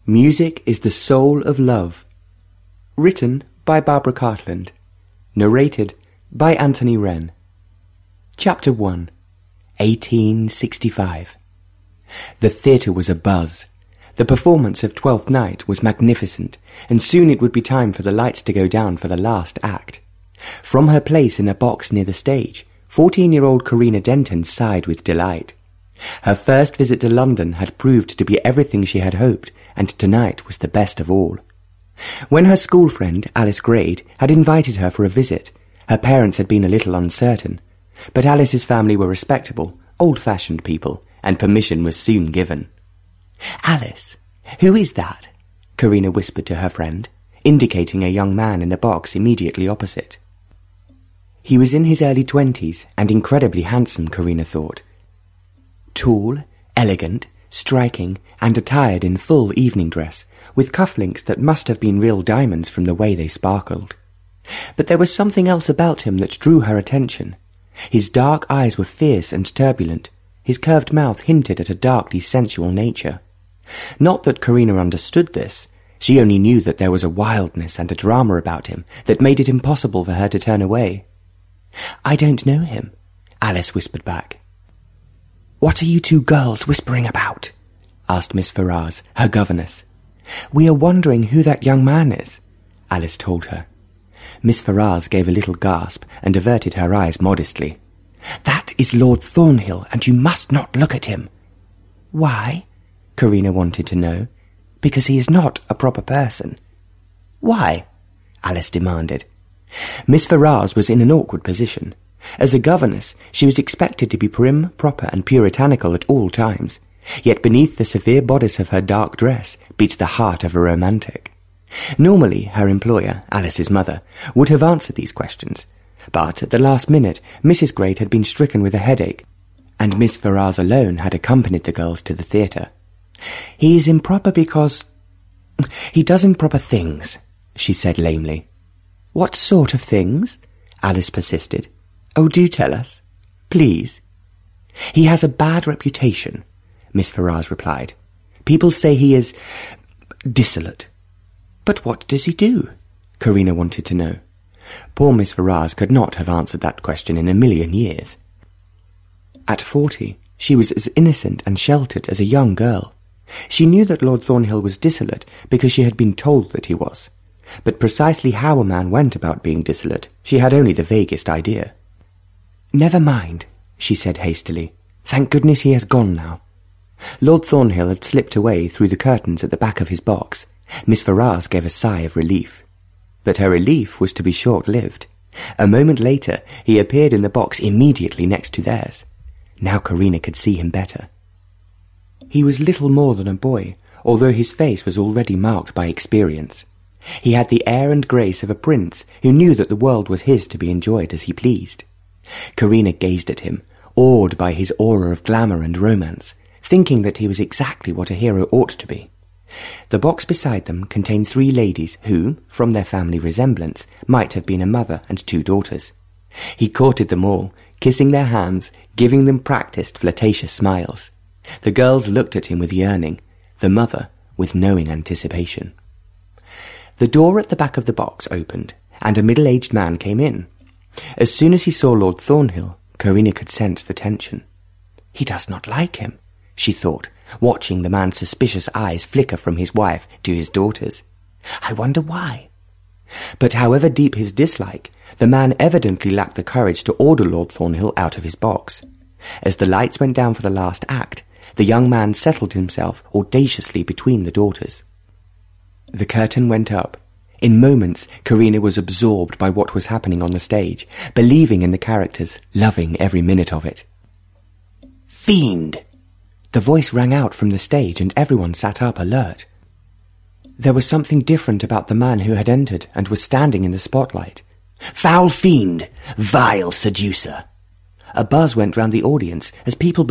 Music is the Soul of Love. Written by Barbara Cartland. Narrated by Anthony Wren. Chapter 1. 1865. The theatre was abuzz. The performance of Twelfth Night was magnificent, and soon it would be time for the lights to go down for the last act. From her place in a box near the stage, 14-year-old Karina Denton sighed with delight. Her first visit to London had proved to be everything she had hoped, and tonight was the best of all. When her school friend, Alice Grade, had invited her for a visit, her parents had been a little uncertain, but Alice's family were respectable, old-fashioned people, and permission was soon given. "Alice, who is that?" Karina whispered to her friend, indicating a young man in the box immediately opposite. He was in his early 20s and incredibly handsome, Karina thought. Tall, elegant, striking, and attired in full evening dress, with cufflinks that must have been real diamonds from the way they sparkled. But there was something else about him that drew her attention. His dark eyes were fierce and turbulent. His curved mouth hinted at a darkly sensual nature. Not that Karina understood this. She only knew that there was a wildness and a drama about him that made it impossible for her to turn away. "I don't know him," Alice whispered back. "What are you two girls whispering about?" asked Miss Ferrars, her governess. "We are wondering who that young man is," Alice told her. Miss Ferrars gave a little gasp and averted her eyes modestly. "That is Lord Thornhill, and you must not look at him." "Why?" Karina wanted to know. "Because he is not a proper person." "Why?" Alice demanded. Miss Ferrars was in an awkward position. As a governess, she was expected to be prim, proper, and puritanical at all times, yet beneath the severe bodice of her dark dress beat the heart of a romantic. Normally, her employer, Alice's mother, would have answered these questions, but at the last minute, Mrs. Grade had been stricken with a headache, and Miss Ferrars alone had accompanied the girls to the theatre. "He is improper because he does improper things," she said lamely. "What sort of things?" Alice persisted. "Oh, do tell us, please." "He has a bad reputation," Miss Ferrars replied. "People say he is dissolute." "But what does he do?" Karina wanted to know. Poor Miss Ferrars could not have answered that question in a million years. At 40, she was as innocent and sheltered as a young girl. She knew that Lord Thornhill was dissolute because she had been told that he was, but precisely how a man went about being dissolute she had only the vaguest idea. "Never mind," she said hastily. "Thank goodness he has gone now." Lord Thornhill had slipped away through the curtains at the back of his box. Miss Ferrars gave a sigh of relief. But her relief was to be short-lived. A moment later, he appeared in the box immediately next to theirs. Now Karina could see him better. He was little more than a boy, although his face was already marked by experience. He had the air and grace of a prince who knew that the world was his to be enjoyed as he pleased. Karina gazed at him, awed by his aura of glamour and romance, thinking that he was exactly what a hero ought to be. The box beside them contained 3 ladies who, from their family resemblance, might have been a mother and 2 daughters. He courted them all, kissing their hands, giving them practised flirtatious smiles. The girls looked at him with yearning, the mother with knowing anticipation. The door at the back of the box opened, and a middle-aged man came in. As soon as he saw Lord Thornhill, Karina could sense the tension. "He does not like him," she thought, watching the man's suspicious eyes flicker from his wife to his daughters. "I wonder why?" But however deep his dislike, the man evidently lacked the courage to order Lord Thornhill out of his box. As the lights went down for the last act, the young man settled himself audaciously between the daughters. The curtain went up. In moments, Karina was absorbed by what was happening on the stage, believing in the characters, loving every minute of it. "Fiend!" The voice rang out from the stage and everyone sat up alert. There was something different about the man who had entered and was standing in the spotlight. "Foul fiend! Vile seducer!" A buzz went round the audience as people